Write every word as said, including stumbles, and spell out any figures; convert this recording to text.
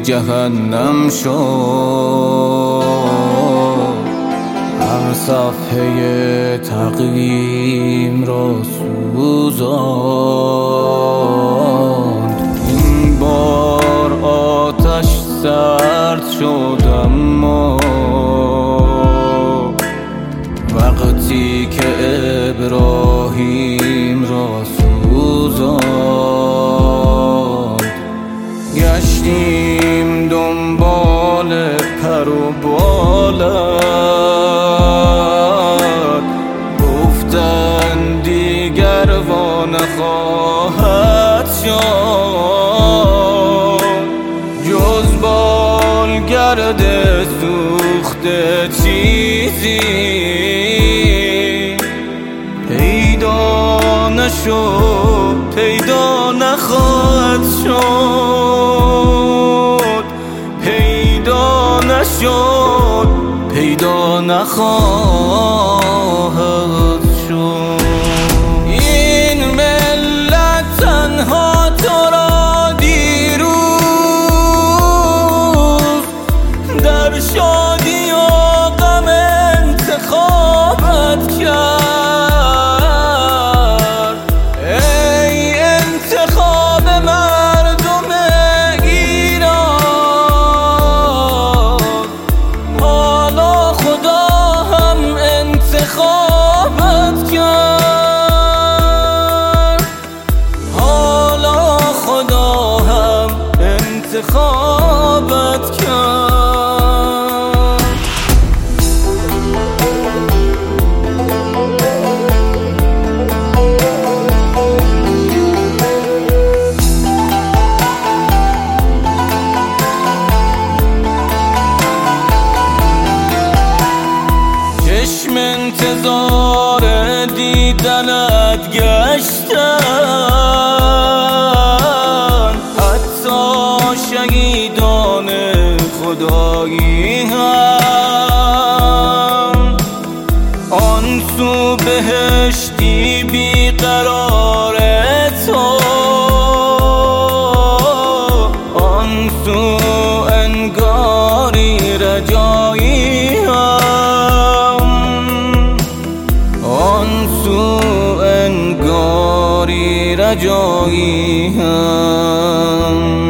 جهنم شد. هر صفحه تقویم را سوزاند. این بار آتش سرد شد، اما وقتی که ابراهیم را سوزاند. گشتیم دنبال پر و بالت، گفتن دیگر وا نخواهد شد جز بالگرد سوخته چیزی پیدا نشد، پیدا نخواهد شد، پیدا نشد، پیدا نخواهد شد. این ملت تنها تو را دیروز در شادی و غم انتخابت کرد. ای انتخاب مردم ایران، حالا خدا هم انتخابت کرد، حالا خدا هم انتخابت کرد. چشم انتظار دیدنت گشتن، حتی شهیدان خدایی هم. آن سو بهشتی بیقرار تو، آن سو انگاری رجایی هم، آن سو انگاری رجایی هم.